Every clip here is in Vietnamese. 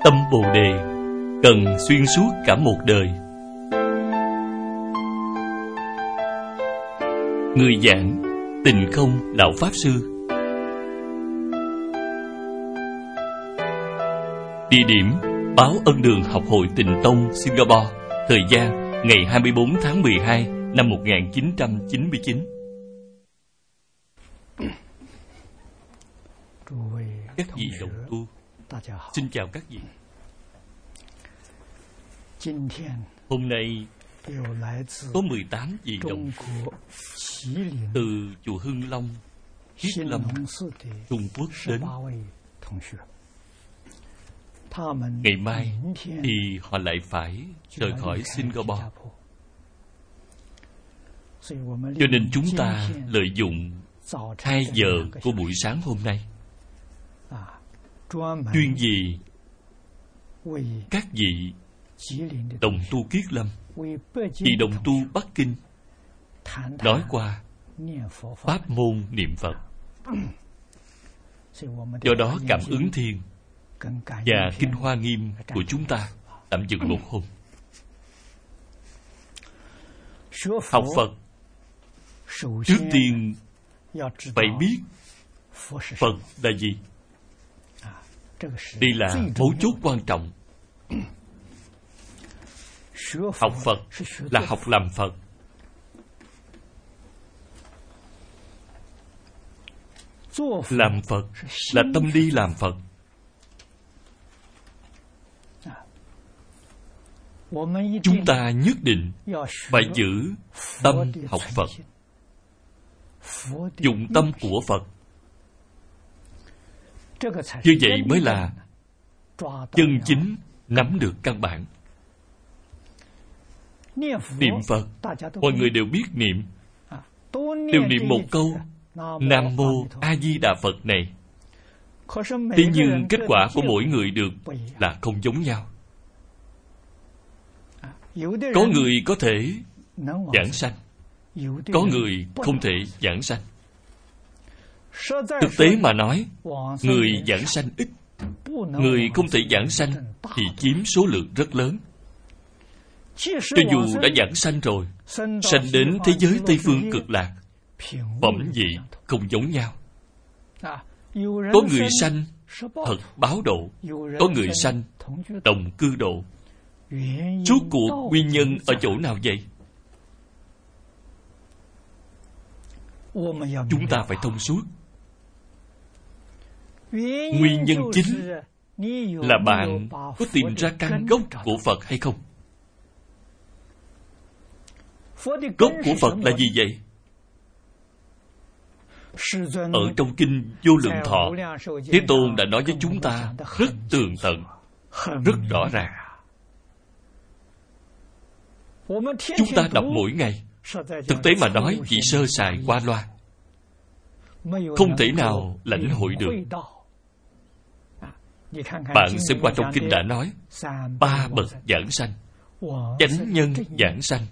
Tâm Bồ Đề cần xuyên suốt cả một đời. Người giảng Tịnh Không Lão Pháp Sư. Địa điểm Báo Ân Đường Học hội Tịnh Tông Singapore. Thời gian ngày 24 tháng 12 năm 1999. Các vị đồng tu, xin chào các vị. Hôm nay có 18 vị đồng từ chùa Hưng Long, Thiết Lâm, Trung Quốc đến. Ngày mai thì họ lại phải rời khỏi Singapore. Cho nên chúng ta lợi dụng 2 giờ của buổi sáng hôm nay chuyên vì các vị đồng tu Kiết Lâm, vị đồng tu Bắc Kinh nói qua pháp môn niệm Phật. Do đó Cảm Ứng Thiên và Kinh Hoa Nghiêm của chúng ta tạm dừng một hôm. Học Phật trước tiên phải biết Phật là gì. Đây là mấu chốt quan trọng. Học Phật là học làm Phật. Làm Phật là tâm đi làm Phật. Chúng ta nhất định phải giữ tâm học Phật, dụng tâm của Phật. Như vậy mới là chân chính nắm được căn bản. Niệm Phật, mọi người đều biết niệm, đều niệm một câu Nam Mô A Di Đà Phật này. Thế nhưng kết quả của mỗi người được là không giống nhau. Có người có thể giảng sanh, có người không thể giảng sanh. Thực tế mà nói, người giảng sanh ít, người không thể giảng sanh thì chiếm số lượng rất lớn. Cho dù đã giảng sanh rồi, sanh đến thế giới Tây Phương Cực Lạc, phẩm vị không giống nhau. Có người sanh thật báo độ, có người sanh đồng cư độ. Suốt cuộc nguyên nhân ở chỗ nào vậy? Chúng ta phải thông suốt. Nguyên nhân chính là bạn có tìm ra căn gốc của Phật hay không? Gốc của Phật là gì vậy? Ở trong Kinh Vô Lượng Thọ, Thế Tôn đã nói với chúng ta rất tường tận, rất rõ ràng. Chúng ta đọc mỗi ngày, thực tế mà nói chỉ sơ sài qua loa, không thể nào lãnh hội được. Bạn xem qua trong Kinh đã nói 3 bậc giảng sanh, chánh nhân giảng sanh.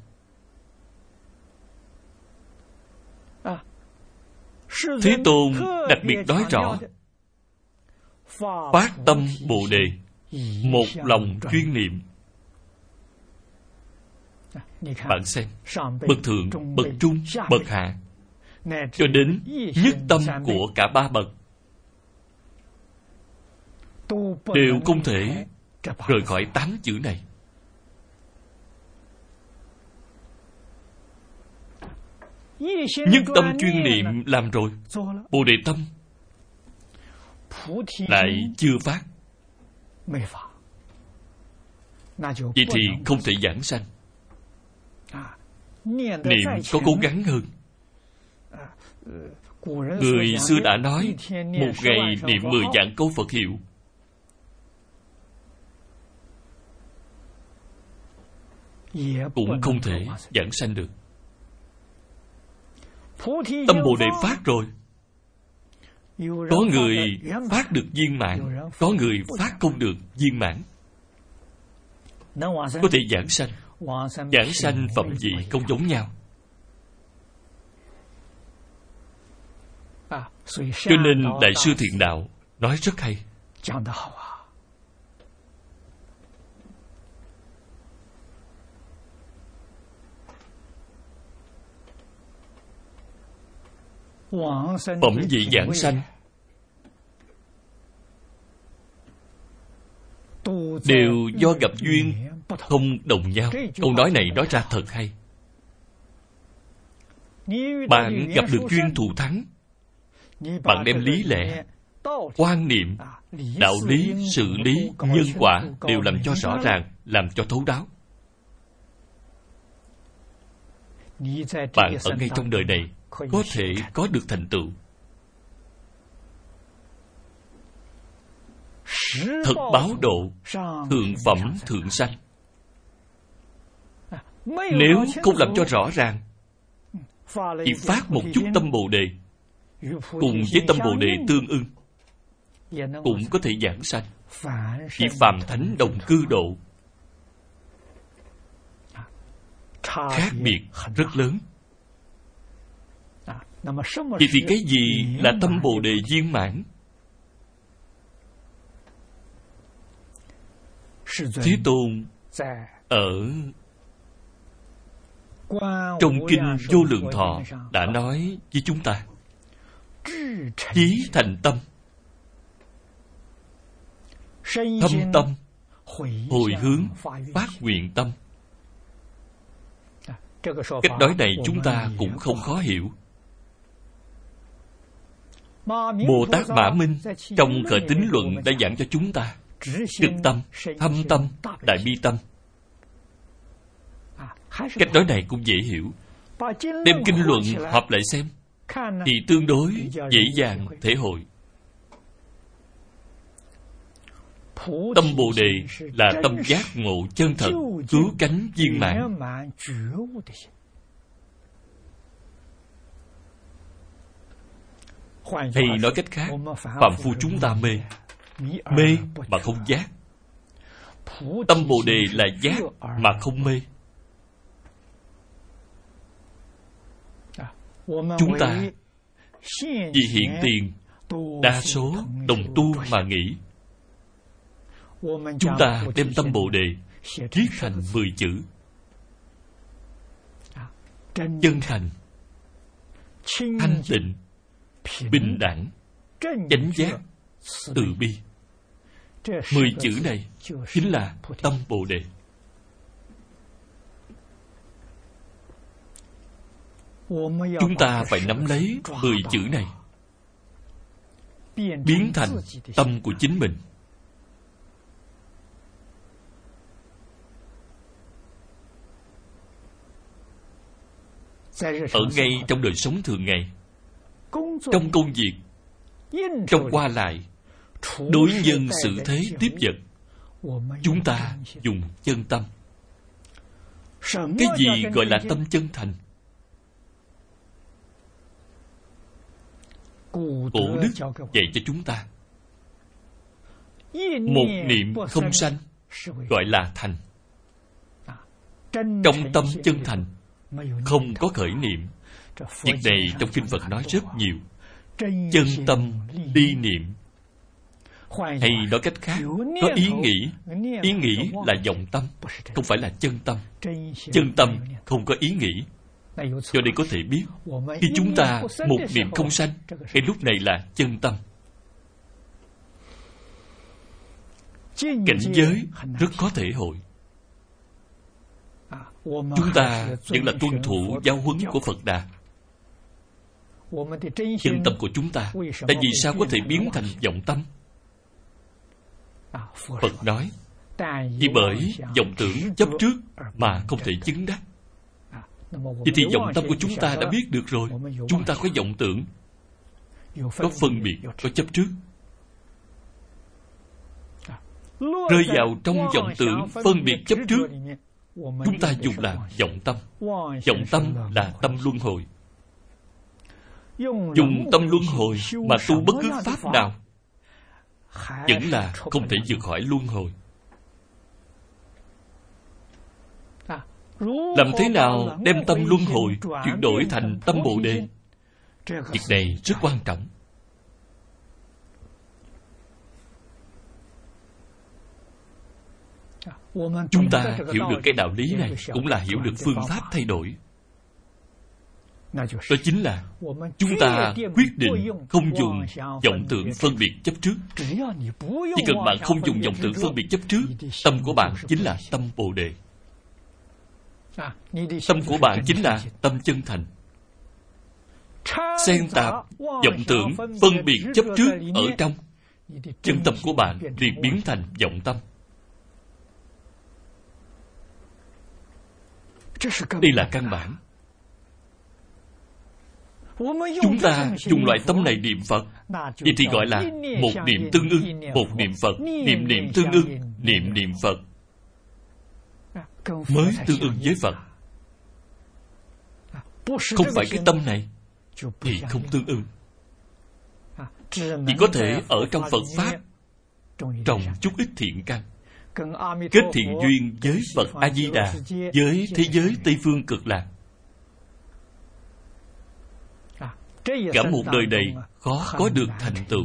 Thế Tôn đặc biệt nói rõ phát tâm Bồ Đề, một lòng chuyên niệm. Bạn xem, bậc thượng, bậc trung, bậc hạ, cho đến nhất tâm của cả 3 bậc đều không thể rời khỏi 8 chữ này. Nhất tâm chuyên niệm làm rồi, Bồ Đề tâm lại chưa phát, vậy thì không thể giảng sanh. Niệm có cố gắng hơn. Người xưa đã nói một ngày niệm 10 vạn câu Phật hiệu. Cũng không thể giảng sanh được. Tâm Bồ Đề phát rồi, có người phát được viên mãn, có người phát không được viên mãn. Có thể giảng sanh, giảng sanh phẩm vị không giống nhau. Cho nên Đại sư Thiện Đạo nói rất hay. Phẩm vị vãng sanh đều do gặp duyên không đồng nhau. Câu nói này nói ra thật hay. Bạn gặp được duyên thù thắng, bạn đem lý lẽ, quan niệm, đạo lý, sự lý, nhân quả đều làm cho rõ ràng, làm cho thấu đáo. Bạn ở ngay trong đời này có thể có được thành tựu. Thật báo độ, thượng phẩm thượng sanh. Nếu không làm cho rõ ràng, chỉ phát một chút tâm Bồ Đề, cùng với tâm Bồ Đề tương ưng, cũng có thể giảng sanh. Chỉ phàm thánh đồng cư độ, khác biệt rất lớn. Vậy thì cái gì là tâm Bồ Đề viên mãn? Thế Tôn ở trong Kinh Vô Lượng Thọ đã nói với chúng ta: chí thành tâm, thâm tâm, hồi hướng, phát nguyện tâm. Cách nói này chúng ta cũng không khó hiểu. Bồ Tát Mã Minh trong Khởi Tín Luận đã giảng cho chúng ta trực tâm, thâm tâm, đại bi tâm. Cách nói này cũng dễ hiểu. Đem kinh luận hợp lại xem thì tương đối dễ dàng thể hội. Tâm Bồ Đề là tâm giác ngộ chân thật, cứu cánh viên mãn. Hay nói cách khác, phàm phu chúng ta mê, mê mà không giác. Tâm Bồ Đề là giác mà không mê. Chúng ta vì hiện tiền đa số đồng tu mà nghĩ. Chúng ta đem tâm Bồ Đề viết thành 10 chữ: chân thành, thanh tịnh, bình đẳng, chánh giác, từ bi. 10 chữ này chính là tâm Bồ Đề. Chúng ta phải nắm lấy 10 chữ này, biến thành tâm của chính mình. Ở ngay trong đời sống thường ngày, trong công việc, trong qua lại, đối nhân xử thế tiếp vật, chúng ta dùng chân tâm. Cái gì gọi là tâm chân thành? Cổ đức dạy cho chúng ta: một niệm không sanh gọi là thành. Trong tâm chân thành không có khởi niệm. Việc này trong kinh Phật nói rất nhiều. Chân tâm ly niệm, hay nói cách khác, có ý nghĩ. Ý nghĩ là vọng tâm, không phải là chân tâm. Chân tâm không có ý nghĩ. Do đây có thể biết, khi chúng ta một niệm không sanh, cái lúc này là chân tâm. Cảnh giới rất có thể hội. Chúng ta vẫn là tuân thủ giáo huấn của Phật Đà. Chân tâm của chúng ta tại vì sao có thể biến thành vọng tâm? Phật nói, vì bởi vọng tưởng chấp trước mà không thể chứng đắc. Vậy thì vọng tâm của chúng ta đã biết được rồi. Chúng ta có vọng tưởng, có phân biệt, có chấp trước. Rơi vào trong vọng tưởng, phân biệt, chấp trước, chúng ta dùng là vọng tâm. Vọng tâm là tâm luân hồi. Dùng tâm luân hồi mà tu bất cứ pháp nào vẫn là không thể vượt khỏi luân hồi. Làm thế nào đem tâm luân hồi chuyển đổi thành tâm Bồ Đề? Việc này rất quan trọng. Chúng ta hiểu được cái đạo lý này cũng là hiểu được phương pháp thay đổi. Đó chính là chúng ta quyết định không dùng vọng tưởng phân biệt chấp trước. Chỉ cần bạn không dùng vọng tưởng phân biệt chấp trước, tâm của bạn chính là tâm Bồ Đề. Tâm của bạn chính là tâm chân thành. Xen tạp vọng tưởng phân biệt chấp trước ở trong, chân tâm của bạn liền biến thành vọng tâm. Đây là căn bản. Chúng ta dùng loại tâm này niệm Phật, vậy thì gọi là một niệm tương ưng, một niệm Phật, niệm niệm tương ưng, niệm niệm Phật mới tương ưng với Phật. Không phải cái tâm này thì không tương ưng. Chỉ có thể ở trong Phật Pháp trồng chút ít thiện căn, kết thiện duyên với Phật A-di-đà, với thế giới Tây Phương Cực Lạc. Cả một đời này khó có được thành tựu.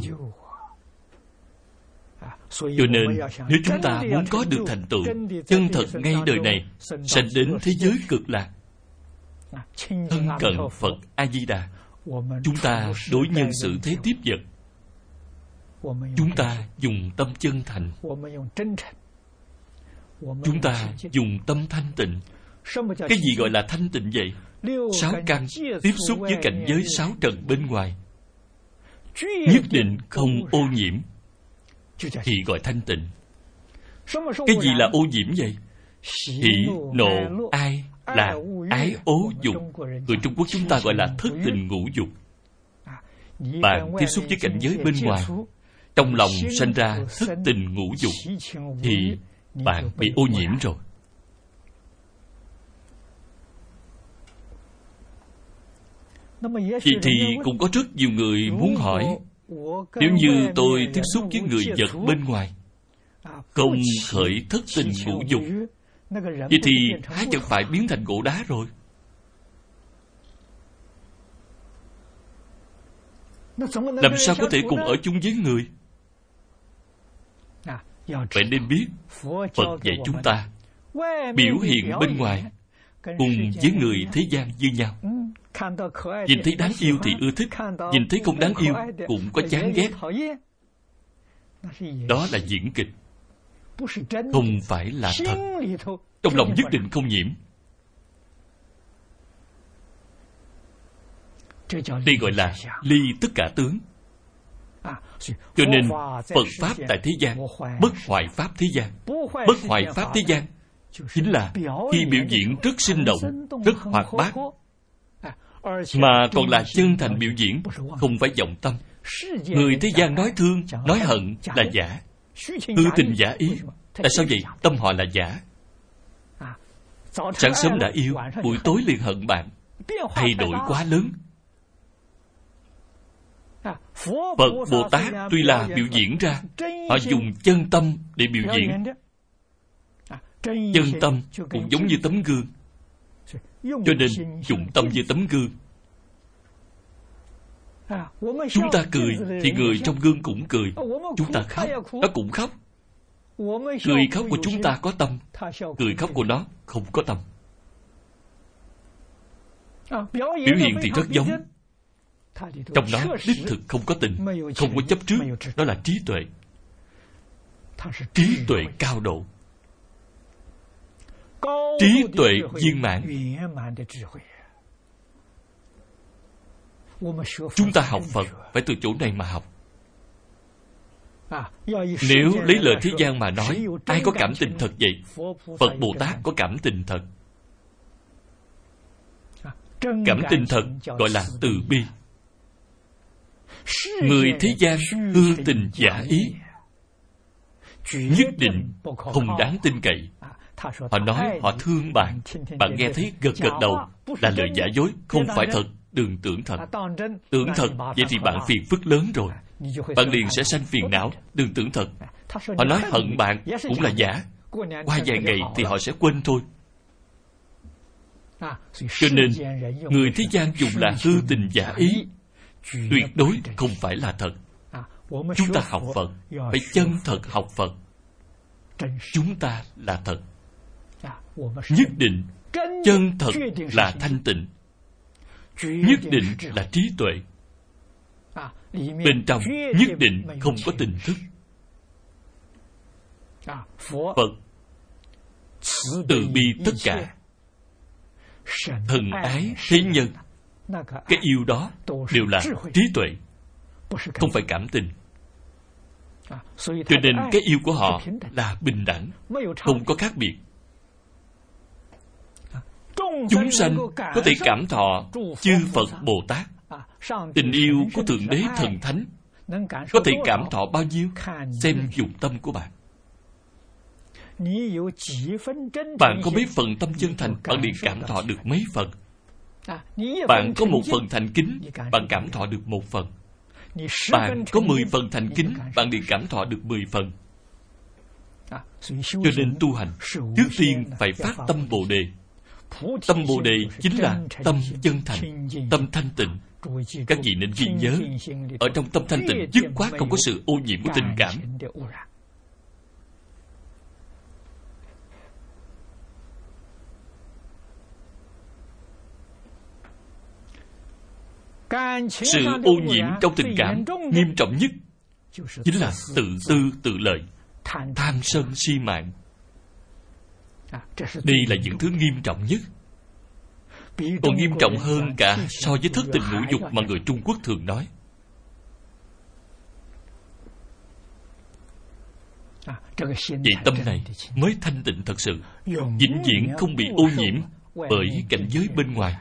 Cho nên nếu chúng ta muốn có được thành tựu chân thật ngay đời này, sanh đến thế giới Cực Lạc, thân cận Phật A-di-đà, chúng ta đối nhân xử thế tiếp vật, chúng ta dùng tâm chân thành, chúng ta dùng tâm thanh tịnh. Cái gì gọi là thanh tịnh vậy? 6 căn tiếp xúc với cảnh giới 6 trần bên ngoài, nhất định không ô nhiễm, thì gọi thanh tịnh. Cái gì là ô nhiễm vậy? Hỉ, nộ, ai, là ái, ố, dục. Người Trung Quốc chúng ta gọi là thất tình ngũ dục. Bạn tiếp xúc với cảnh giới bên ngoài, trong lòng sanh ra thất tình ngũ dục, thì bạn bị ô nhiễm rồi. Vậy thì cũng có rất nhiều người muốn hỏi, nếu như tôi tiếp xúc với người vật bên ngoài, không khởi thất tình ngũ dục, vậy thì há chẳng phải biến thành gỗ đá rồi? Làm sao có thể cùng ở chung với người? Vậy nên biết, Phật dạy chúng ta biểu hiện bên ngoài cùng với người thế gian như nhau. Nhìn thấy đáng yêu thì ưa thích, nhìn thấy không đáng yêu cũng có chán ghét. Đó là diễn kịch, không phải là thật. Trong lòng nhất định không nhiễm. Đây gọi là ly tất cả tướng. Cho nên Phật Pháp tại thế gian, bất hoại Pháp thế gian. Bất hoại Pháp thế gian chính là khi biểu diễn rất sinh động, rất hoạt bát, mà còn là chân thành biểu diễn, không phải vọng tâm. Người thế gian nói thương, nói hận là giả, ư tình giả ý. Tại sao vậy? Tâm họ là giả. Sáng sớm đã yêu, buổi tối liền hận bạn. Thay đổi quá lớn. Phật Bồ Tát tuy là biểu diễn ra, họ dùng chân tâm để biểu diễn. Chân tâm cũng giống như tấm gương, cho nên dùng tâm như tấm gương. Chúng ta cười thì người trong gương cũng cười, chúng ta khóc nó cũng khóc. Cười khóc của chúng ta có tâm, cười khóc của nó không có tâm. Biểu hiện thì rất giống, trong đó đích thực không có tình, không có chấp trước. Đó là trí tuệ, trí tuệ cao độ, trí tuệ viên mãn. Chúng ta học Phật phải từ chỗ này mà học. Nếu lấy lời thế gian mà nói, ai có cảm tình thật vậy? Phật Bồ Tát có cảm tình thật. Cảm tình thật gọi là từ bi. Người thế gian ưa tình giả ý, nhất định không đáng tin cậy. Họ nói họ thương bạn, bạn nghe thấy gật gật đầu là lời giả dối, không phải thật. Đừng tưởng thật. Tưởng thật, vậy thì bạn phiền phức lớn rồi. Bạn liền sẽ sanh phiền não. Đừng tưởng thật. Họ nói hận bạn cũng là giả. Qua vài ngày thì họ sẽ quên thôi. Cho nên, người thế gian dùng là hư tình giả ý, tuyệt đối không phải là thật. Chúng ta học Phật phải chân thật học Phật. Chúng ta là thật. Nhất định chân thật là thanh tịnh. nhất định là trí tuệ. Bên trong nhất định không có tình thức. Phật từ bi tất cả, thần ái thế nhân. Cái yêu đó đều là trí tuệ, không phải cảm tình. Cho nên cái yêu của họ là bình đẳng, không có khác biệt. Chúng sanh có thể cảm thọ chư Phật Bồ Tát. Tình yêu của Thượng Đế Thần Thánh có thể cảm thọ bao nhiêu, xem dụng tâm của bạn. Bạn có mấy phần tâm chân thành, bạn liền cảm thọ được mấy phần. Bạn có 1 phần thành kính, bạn cảm thọ được 1 phần. Bạn có 10 phần thành kính, bạn liền cảm thọ được 10 phần. Cho nên tu hành, trước tiên phải phát tâm Bồ Đề. Tâm Bồ Đề chính là tâm chân thành, tâm thanh tịnh. Các vị nên ghi nhớ, ở trong tâm thanh tịnh dứt khoát không có sự ô nhiễm của tình cảm. Sự ô nhiễm trong tình cảm nghiêm trọng nhất chính là tự tư tự lợi, tham sân si mạng. Đây là những thứ nghiêm trọng nhất, còn nghiêm trọng hơn cả so với thất tình ngũ dục mà người Trung Quốc thường nói. Vậy tâm này mới thanh tịnh thật sự, vĩnh viễn không bị ô nhiễm bởi cảnh giới bên ngoài.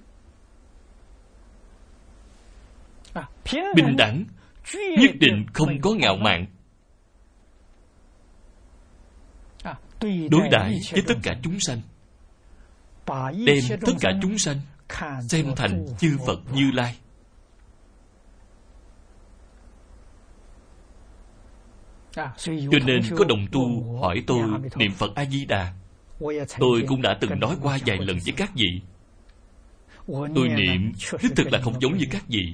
Bình đẳng, nhất định không có ngạo mạn. Đối đãi với tất cả chúng sanh, đem tất cả chúng sanh xem thành chư Phật Như Lai. Cho nên có đồng tu hỏi tôi niệm Phật A Di Đà, tôi cũng đã từng nói qua vài lần với các vị. Tôi niệm đích thực là không giống như các vị.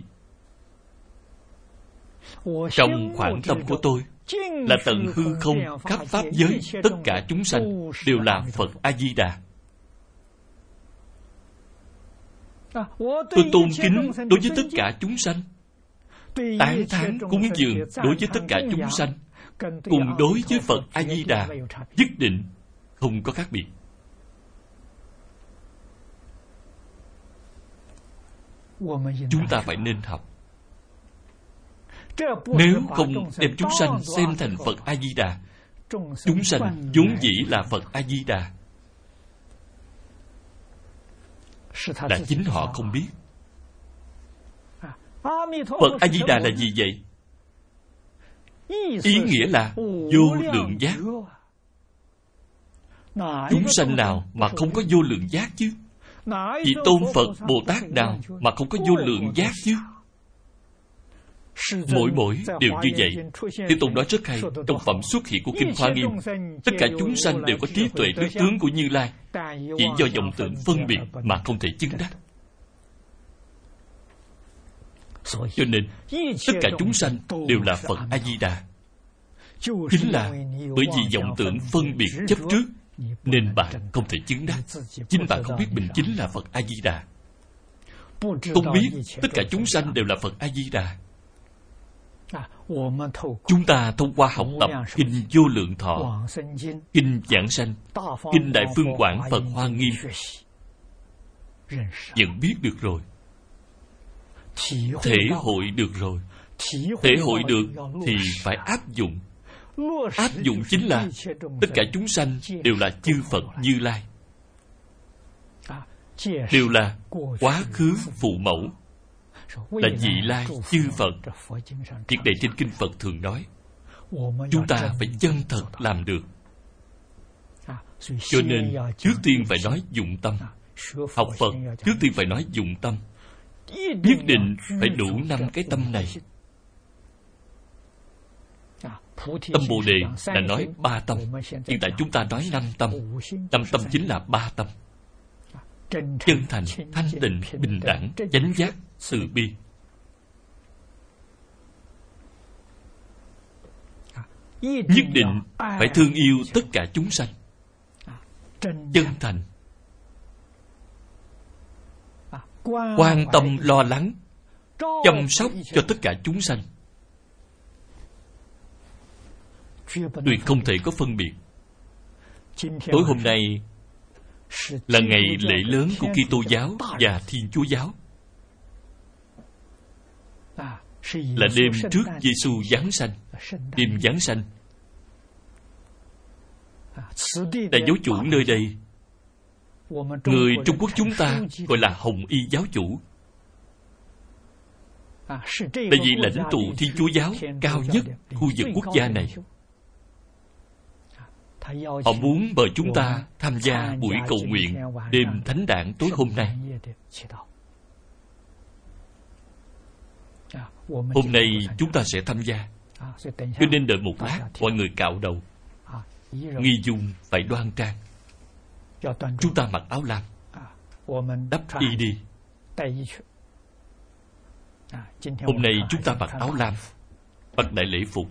Trong khoảng tâm của tôi là tận hư không khắp pháp giới, tất cả chúng sanh đều là Phật A Di Đà. Tôi tôn kính đối với tất cả chúng sanh, tán thán cúng dường đối với tất cả chúng sanh, cùng đối với Phật A Di Đà nhất định không có khác biệt. Chúng ta phải nên học. Nếu không đem chúng sanh xem thành Phật A Di Đà, chúng sanh vốn dĩ là Phật A Di Đà, là chính họ không biết. Phật A Di Đà là gì vậy? Ý nghĩa là vô lượng giác. Chúng sanh nào mà không có vô lượng giác chứ? Vị tôn Phật Bồ Tát nào mà không có vô lượng giác chứ? Mỗi đều như vậy. Thế Tôn nói rất hay, trong phẩm xuất hiện của Kinh Hoa Nghiêm, tất cả chúng sanh đều có trí tuệ đức tướng của Như Lai, chỉ do vọng tưởng phân biệt mà không thể chứng đắc. Cho nên tất cả chúng sanh đều là Phật A Di Đà, chính là bởi vì vọng tưởng phân biệt chấp trước nên bạn không thể chứng đắc. Chính bạn không biết mình chính là Phật A Di Đà, không biết tất cả chúng sanh đều là Phật A Di Đà. Chúng ta thông qua học tập Kinh Vô Lượng Thọ, Kinh Giảng Sanh, Kinh Đại Phương Quảng Phật Hoa Nghiêm, nhận biết được rồi, thể hội được rồi. Thể hội được thì phải áp dụng. Áp dụng chính là tất cả chúng sanh đều là chư Phật Như Lai, đều là quá khứ phụ mẫu, là vị lai chư Phật. Việc này trên Kinh Phật thường nói, chúng ta phải chân thật làm được. Cho nên trước tiên phải nói dụng tâm. Học Phật trước tiên phải nói dụng tâm. Nhất định phải đủ 5 cái tâm này. Tâm Bồ Đề là nói 3 tâm. Hiện tại chúng ta nói 5 tâm. 5 tâm chính là 3 tâm: chân thành, thanh tịnh, bình đẳng, chánh giác, từ bi. Nhất định phải thương yêu tất cả chúng sanh. Chân thành, quan tâm lo lắng, chăm sóc cho tất cả chúng sanh, tuyệt không thể có phân biệt. Tối hôm nay là ngày lễ lớn của Kitô giáo và Thiên Chúa giáo, là đêm trước Giêsu giáng sanh, đêm giáng sanh. Đại giáo chủ nơi đây, người Trung Quốc chúng ta gọi là Hồng Y giáo chủ, là vị lãnh tụ Thiên Chúa giáo cao nhất khu vực quốc gia này. Họ muốn mời chúng ta tham gia buổi cầu nguyện đêm thánh đản tối hôm nay. Hôm nay chúng ta sẽ tham gia, cho nên đợi một lát mọi người cạo đầu, nghi dung phải đoan trang. Chúng ta mặc áo lam, đắp y đi. Hôm nay chúng ta mặc áo lam, mặc đại lễ phục.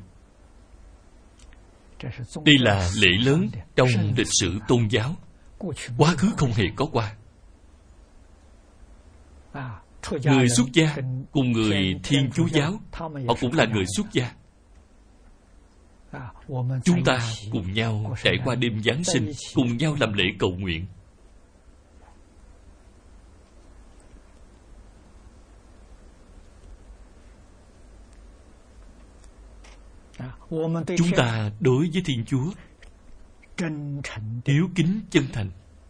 Đây là lễ lớn trong lịch sử tôn giáo, quá khứ không hề có qua. Người xuất gia cùng người Thiên Chúa giáo, họ cũng là người xuất gia. Chúng ta cùng nhau trải qua đêm Giáng sinh, cùng nhau làm lễ cầu nguyện. Chúng ta đối với Thiên Chúa hiếu kính chân thành.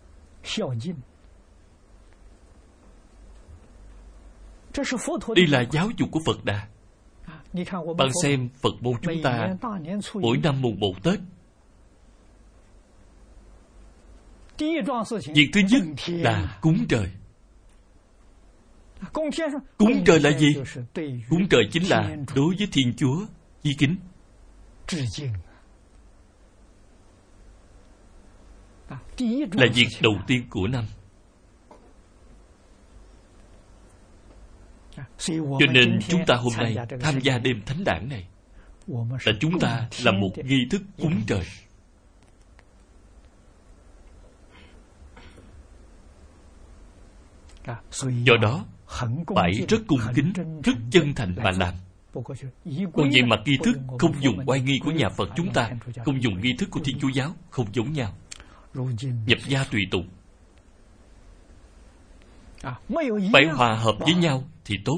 Đây là giáo dục của Phật Đà. Bạn xem Phật môn chúng ta mỗi năm mùng 1 Tết, việc thứ nhất là cúng trời. Cúng trời là gì? Cúng trời chính là đối với Thiên Chúa chí kính. Là việc đầu tiên của năm. Cho nên chúng ta hôm nay tham gia đêm thánh đản này là chúng ta làm một nghi thức cúng trời. Do đó phải rất cung kính, rất chân thành mà làm. Còn về mặt nghi thức, không dùng oai nghi của nhà Phật chúng ta, không dùng nghi thức của Thiên Chúa giáo, không giống nhau. Nhập gia tùy tục, phải hòa hợp với nhau thì tốt.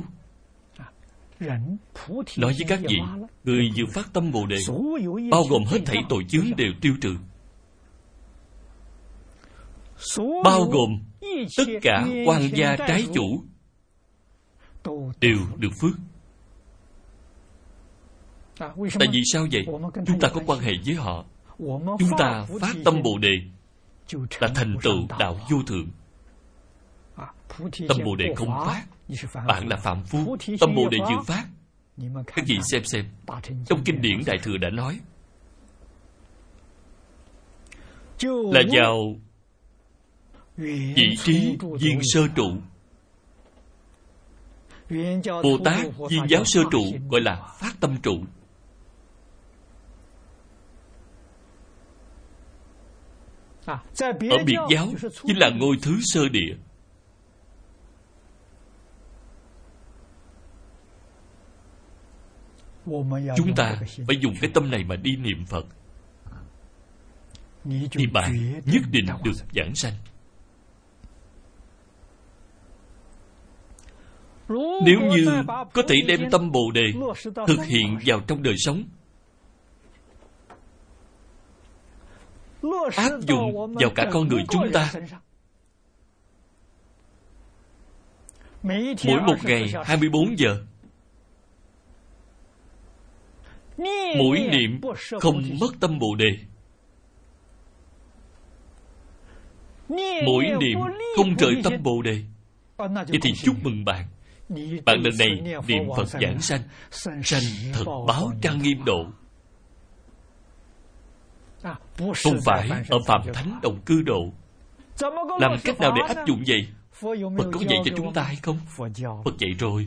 Nói với các vị, người vừa phát tâm Bồ Đề, bao gồm hết thảy tội chướng đều tiêu trừ, bao gồm tất cả quan gia trái chủ đều được phước. Tại vì sao vậy? Chúng ta có quan hệ với họ, chúng ta phát tâm Bồ Đề là thành tựu đạo vô thượng. Tâm Bồ Đề không phát, bạn là phạm phu. Tâm Bồ Đề vừa phát, các vị xem, trong kinh điển Đại Thừa đã nói là vào vị trí viên sơ trụ. Bồ Tát viên giáo sơ trụ gọi là phát tâm trụ. Ở biệt giáo chính là ngôi thứ sơ địa. Chúng ta phải dùng cái tâm này mà đi niệm Phật, thì bạn nhất định được giảng sanh. Nếu như có thể đem tâm Bồ Đề thực hiện vào trong đời sống, áp dụng vào cả con người chúng ta, mỗi một ngày 24 giờ, mỗi niệm không mất tâm Bồ Đề, mỗi niệm không rời tâm Bồ Đề, vậy thì chúc mừng bạn. Bạn lần này niệm Phật giảng sanh, sanh thật báo trang nghiêm độ. Không phải ở Phạm Thánh Đồng Cư độ. Làm cách nào để áp dụng vậy? Phật có dạy cho chúng ta hay không? Phật dạy rồi.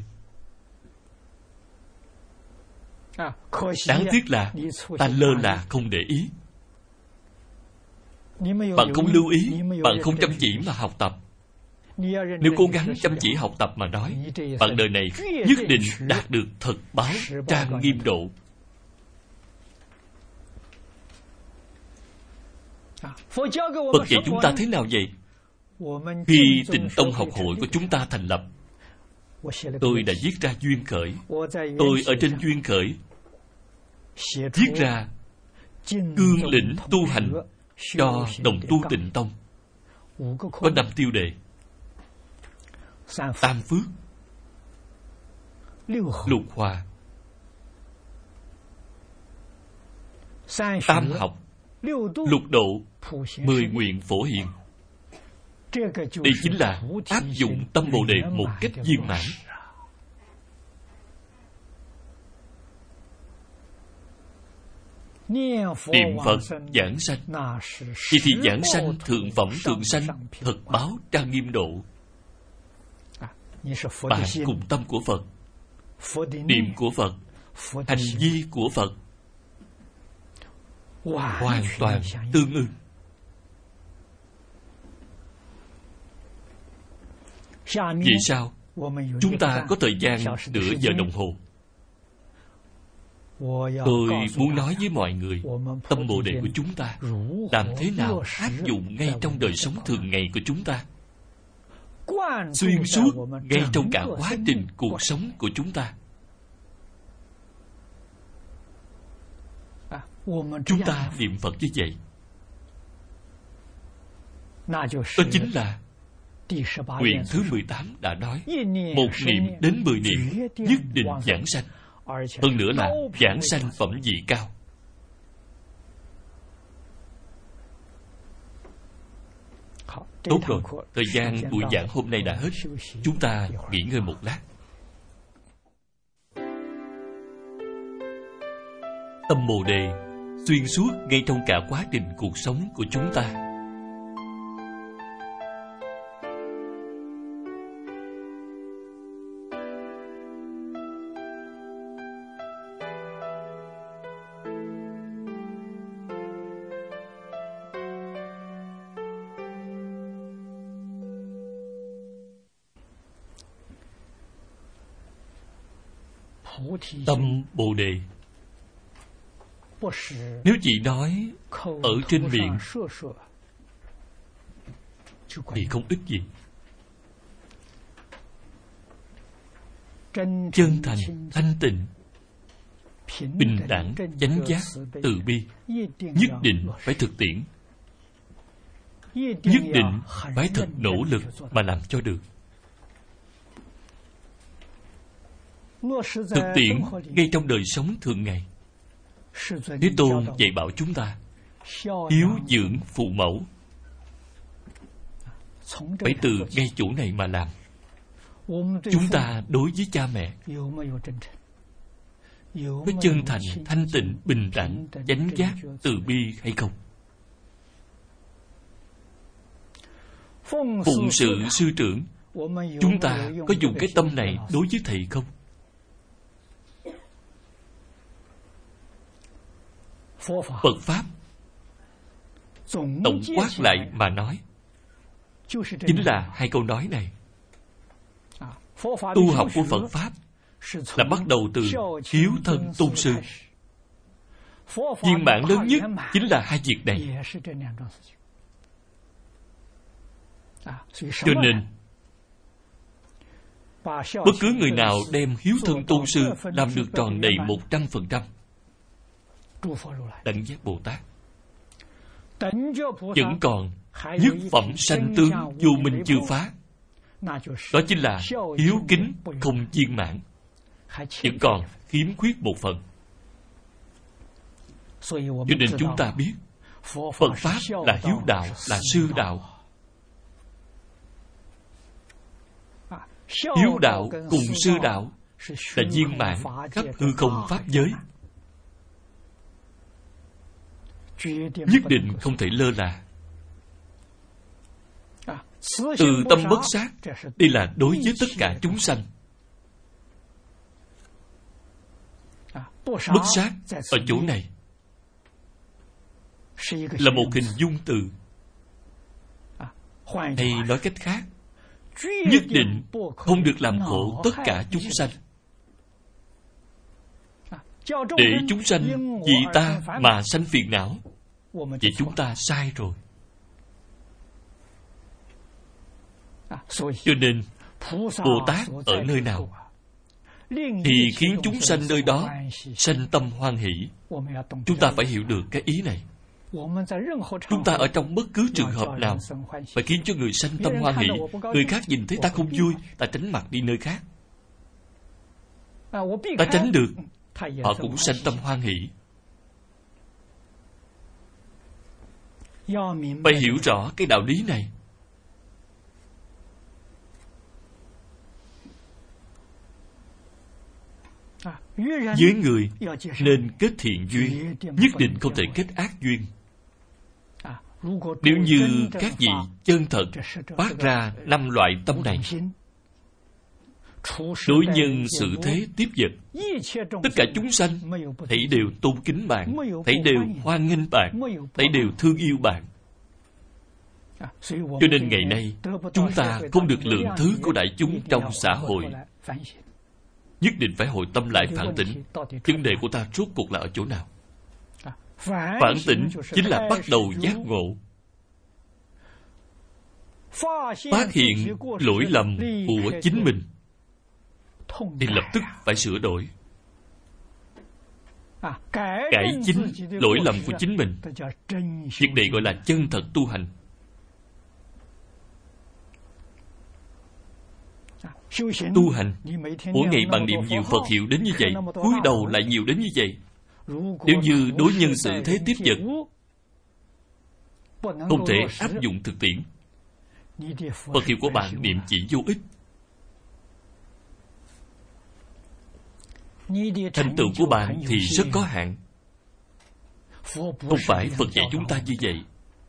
Đáng tiếc là ta lơ là không để ý. Bạn không lưu ý, bạn không chăm chỉ mà học tập, Nếu cố gắng chăm chỉ học tập mà nói, bạn đời này nhất định đạt được thật báo trang nghiêm độ. Phật dạy chúng ta thế nào vậy? Khi Tịnh Tông học hội của chúng ta thành lập, tôi đã viết ra duyên khởi. Tôi ở trên duyên khởi viết ra cương lĩnh tu hành cho đồng tu Tịnh Tông. Có 5 tiêu đề: tam phước, lục hòa, tam học, lục độ, 10 nguyện phổ hiện. Đây chính là áp dụng tâm Bồ Đề một cách viên mãn. Niệm Phật giảng sanh, vậy thì giảng sanh thượng phẩm thượng sanh, thật báo trang nghiêm độ. Bạn cùng tâm của Phật, niệm của Phật, hành vi của Phật hoàn toàn tương ưng. Vì sao chúng ta có thời gian nửa giờ đồng hồ? Tôi muốn nói với mọi người, tâm Bồ Đề của chúng ta làm thế nào áp dụng ngay trong đời sống thường ngày của chúng ta, xuyên suốt ngay trong cả quá trình cuộc sống của chúng ta. Chúng ta niệm Phật như vậy, đó chính là quyển thứ 18 đã nói, một niệm đến 10 niệm nhất định giảng sanh. Hơn nữa là giảng sanh phẩm vị cao. Tốt rồi, thời gian buổi giảng hôm nay đã hết. Chúng ta nghỉ ngơi một lát. Tâm Bồ Đề xuyên suốt ngay trong cả quá trình cuộc sống của chúng ta. Tâm Bồ Đề nếu chỉ nói ở trên miệng thì không ích gì. Chân thành, thanh tịnh, bình đẳng, chánh giác, từ bi nhất định phải thực tiễn, nhất định phải thật nỗ lực mà làm cho được. Thực tiễn ngay trong đời sống thường ngày. Thế Tôn dạy bảo chúng ta hiếu dưỡng phụ mẫu, phải từ ngay chỗ này mà làm. Chúng ta đối với cha mẹ có chân thành, thanh tịnh, bình đẳng, chánh giác, từ bi hay không? Phụng sự sư trưởng, chúng ta có dùng cái tâm này đối với thầy không? Phật Pháp tổng quát lại mà nói chính là hai câu nói này. Tu học của Phật Pháp là bắt đầu từ hiếu thân tôn sư. Viên mãn lớn nhất chính là hai việc này. Cho nên bất cứ người nào đem hiếu thân tôn sư làm được tròn đầy 100%, Đảnh Giác Bồ Tát vẫn còn nhất phẩm sanh tướng vô minh chưa phá. Đó chính là hiếu kính không viên mãn, vẫn còn khiếm khuyết một phần. Cho nên chúng ta biết Phật Pháp là hiếu đạo, là sư đạo. Hiếu đạo cùng sư đạo là viên mãn khắp hư không pháp giới, nhất định không thể lơ là. Từ tâm bất sát, đây là đối với tất cả chúng sanh. Bất sát ở chỗ này là một hình dung từ, hay nói cách khác, nhất định không được làm khổ tất cả chúng sanh. Để chúng sanh vì ta mà sanh phiền não, vậy chúng ta sai rồi. Cho nên Bồ Tát ở nơi nào thì khiến chúng sanh nơi đó sanh tâm hoan hỷ. Chúng ta phải hiểu được cái ý này. Chúng ta ở trong bất cứ trường hợp nào phải khiến cho người sanh tâm hoan hỷ. Người khác nhìn thấy ta không vui, ta tránh mặt đi nơi khác. Ta tránh được, họ cũng sanh tâm hoan hỷ. Phải hiểu rõ cái đạo lý này. Với người nên kết thiện duyên, nhất định không thể kết ác duyên. Nếu như các vị chân thật phát ra 5 loại tâm này, đối nhân xử thế tiếp vật, tất cả chúng sanh thấy đều tôn kính bạn, thấy đều hoan nghênh bạn, thấy đều thương yêu bạn. Cho nên ngày nay chúng ta không được lượng thứ của đại chúng trong xã hội. Nhất định phải hội tâm lại phản tỉnh, vấn đề của ta rốt cuộc là ở chỗ nào. Phản tỉnh chính là bắt đầu giác ngộ, phát hiện lỗi lầm của chính mình thì lập tức phải sửa đổi, cải chính lỗi lầm của chính mình. Việc này gọi là chân thật tu hành. Tu hành, mỗi ngày bạn niệm nhiều Phật hiệu đến như vậy, cúi đầu lại nhiều đến như vậy. Nếu như đối nhân xử thế tiếp vật không thể áp dụng thực tiễn, Phật hiệu của bạn niệm chỉ vô ích. Thành tựu của bạn thì rất có hạn. Không phải Phật dạy chúng ta như vậy.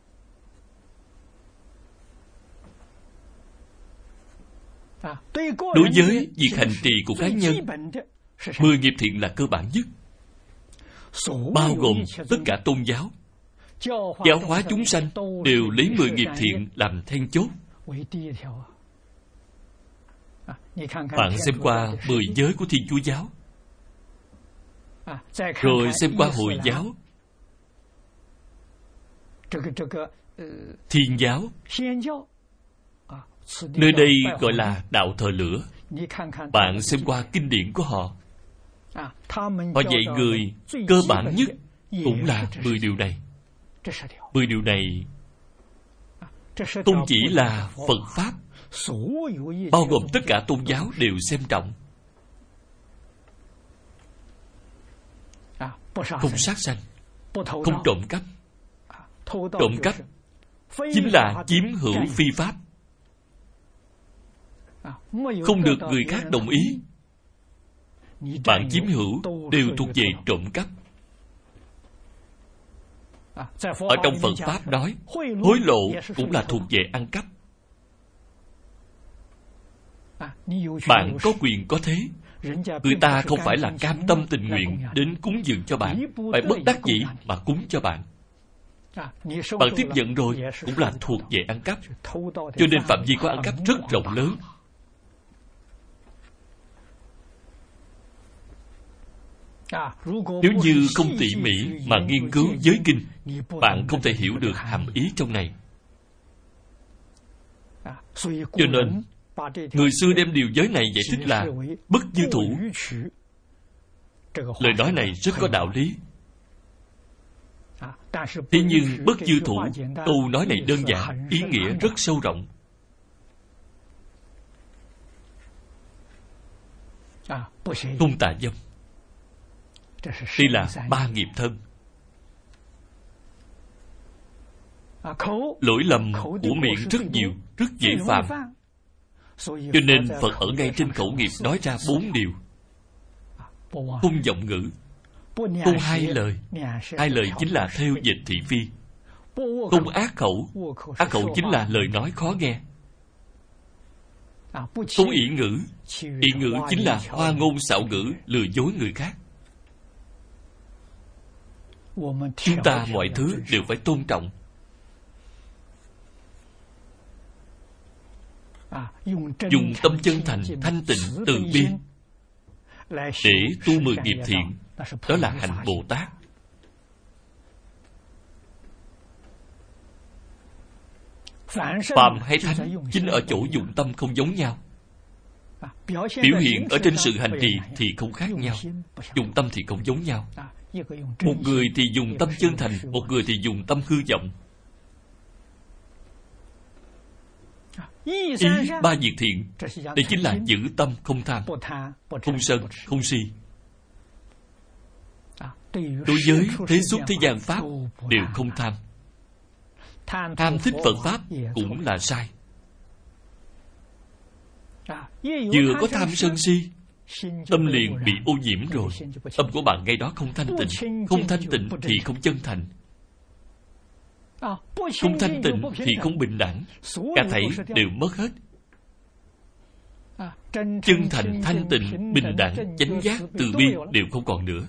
Đối với việc hành trì của cá nhân, 10 nghiệp thiện là cơ bản nhất, bao gồm tất cả tôn giáo. Giáo hóa chúng sanh đều lấy 10 nghiệp thiện làm then chốt. Bạn xem qua 10 giới của Thiên Chúa giáo, rồi xem qua Hồi giáo, Thiên giáo. Nơi đây gọi là đạo thờ lửa. Bạn xem qua kinh điển của họ, họ dạy người cơ bản nhất cũng là 10 điều này. 10 điều này không chỉ là Phật Pháp, bao gồm tất cả tôn giáo đều xem trọng. Không sát sanh, không trộm cắp. Trộm cắp chính là chiếm hữu phi pháp, không được người khác đồng ý. Bạn chiếm hữu đều thuộc về trộm cắp. Ở trong Phật Pháp nói, hối lộ cũng là thuộc về ăn cắp. Bạn có quyền có thế, người ta không phải là cam tâm tình nguyện đến cúng dường cho bạn, phải bất đắc dĩ mà cúng cho bạn. Bạn tiếp nhận rồi cũng là thuộc về ăn cắp. Cho nên phạm vi của ăn cắp rất rộng lớn. Nếu như không tỉ mỉ mà nghiên cứu giới kinh, bạn không thể hiểu được hàm ý trong này. Cho nên người xưa đem điều giới này giải thích là bất như thủ. Lời nói này rất có đạo lý. Thế nhưng bất như thủ, câu nói này đơn giản, ý nghĩa rất sâu rộng. Không tà dâm, đây là 3 nghiệp thân. Lỗi lầm của miệng rất nhiều, rất dễ phạm. Cho nên Phật ở ngay trên khẩu nghiệp nói ra 4 điều. Không vọng ngữ, không hai lời. Hai lời chính là theo dịch thị phi. Không ác khẩu, ác khẩu chính là lời nói khó nghe. Không ỷ ngữ, ỷ ngữ chính là hoa ngôn xạo ngữ, lừa dối người khác. Chúng ta mọi thứ đều phải tôn trọng. dùng tâm chân thành, thanh tịnh, từ bi để tu 10 nghiệp thiện, đó là hạnh Bồ Tát. Phàm hay thánh chính ở chỗ dụng tâm không giống nhau. Biểu hiện ở trên sự hành trì thì không khác nhau, dụng tâm thì không giống nhau. Một người thì dùng tâm chân thành, một người thì dùng tâm hư vọng. Ý 3 việc thiện, đây chính là giữ tâm không tham, không sân, không si. Đối với thế xuất thế gian pháp đều không tham. Tham thích Phật Pháp cũng là sai. Vừa có tham sân si, tâm liền bị ô nhiễm rồi. Tâm của bạn ngay đó không thanh tịnh. Không thanh tịnh thì không chân thành. Không thanh tịnh thì không bình đẳng. Cả thảy đều mất hết. Chân thành, thanh tịnh, bình đẳng, chánh giác, từ bi đều không còn nữa.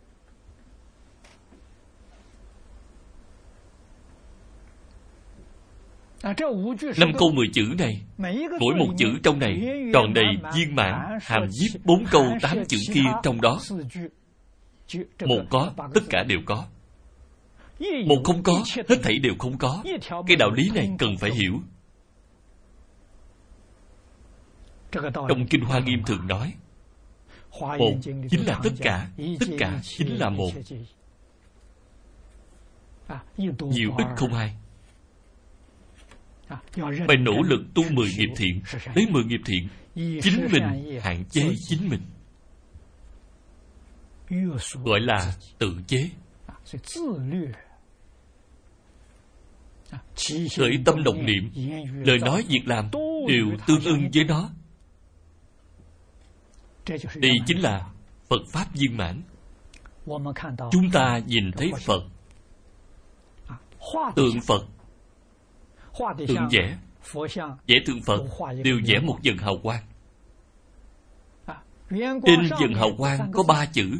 Năm câu 10 chữ này, mỗi một chữ trong này tròn đầy viên mãn, hàm nhiếp 4 câu 8 chữ kia trong đó. Một có, tất cả đều có. Một không có, hết thảy đều không có. Cái đạo lý này cần phải hiểu. Trong Kinh Hoa Nghiêm thường nói, một chính là tất cả chính là một. Nhiều ít không hai. Phải nỗ lực tu 10 nghiệp thiện. Lấy 10 nghiệp thiện, chính mình hạn chế chính mình, gọi là tự chế. Khởi tâm động niệm, lời nói việc làm đều tương ưng với nó. Đây chính là Phật Pháp viên mãn. Chúng ta nhìn thấy Phật, tượng Phật, tượng vẽ, vẽ tượng Phật đều vẽ một vần hào quang. Trên vần hào quang có 3 chữ.